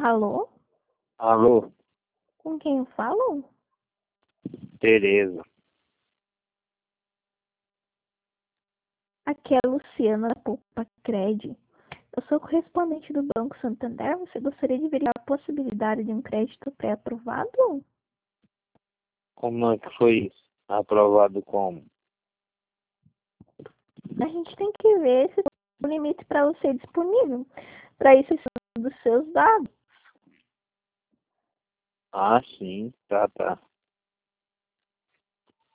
Alô? Alô, Com quem eu falo? Tereza. Aqui é a Luciana da Poupa Cred. Eu sou correspondente do Banco Santander. Você gostaria de verificar a possibilidade de um crédito pré-aprovado? Como é que foi isso? Aprovado como? A gente tem que ver se tem um limite para você disponível. Para isso, dos seus dados. Ah, sim, tá.